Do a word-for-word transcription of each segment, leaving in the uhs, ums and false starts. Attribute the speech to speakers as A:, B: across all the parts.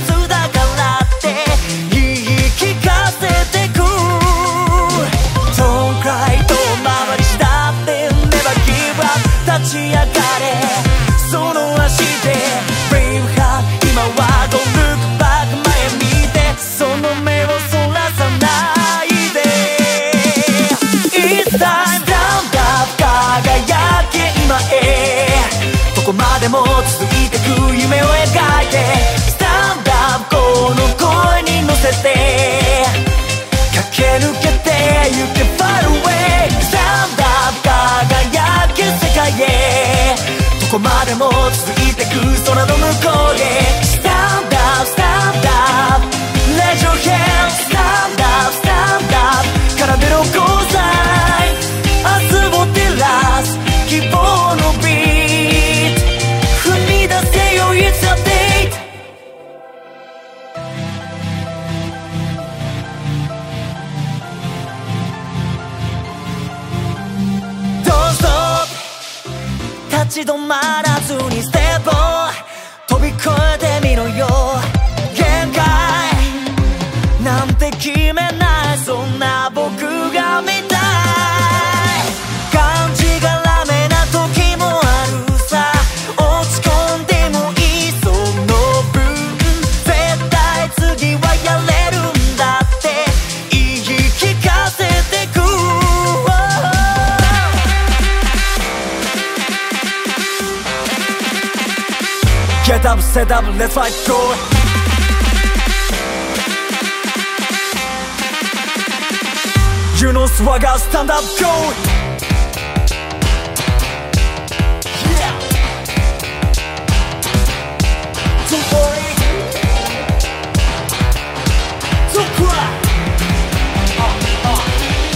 A: つだからって言い聞かせてく Don't cry 遠回りしたって Never give up 立ち上がれその足で Brave heart 今は Don't look back 前見てその目をそらさないで It's time Stand up 輝け今へどこまでも続いてく夢を描いて Stand up この声に乗せて駆け抜けてゆけ Far away Stand up 輝け世界へどこまでも続いてく空の向こうへ Stand up Stand up Raise your hand Stand up Stand up 奏でろゴーザイ明日を照らす希望のビート踏み出せよ It's a date Don't stop 立ち止まらずにステップ飛び越えてみろよ限界なんて決めないそんな僕が見たい感じがらめな時もあるさ落ち込んでもいいその分絶対次はやれるんだって言い聞かせてく Get up, set up, let's fight, go You know swagger, stand up, go Yeah Don't worry Don't cry uh, uh.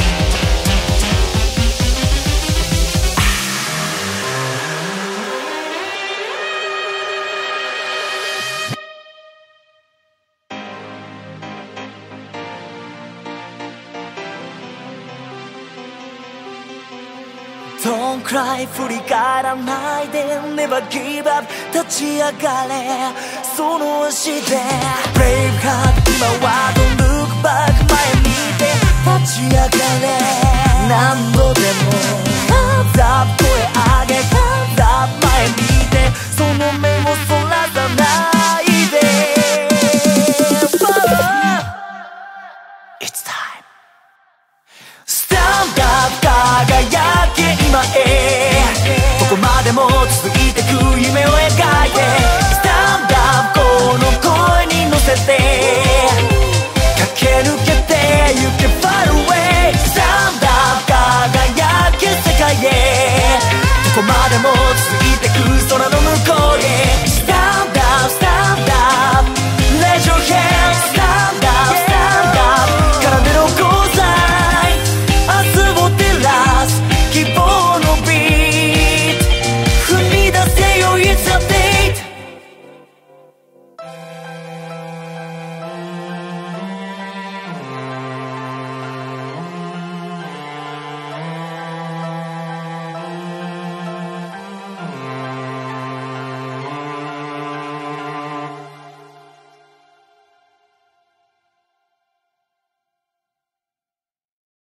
A: Don't cry 振り返らないで Never give up 立ち上がれその足で Brave heart 今は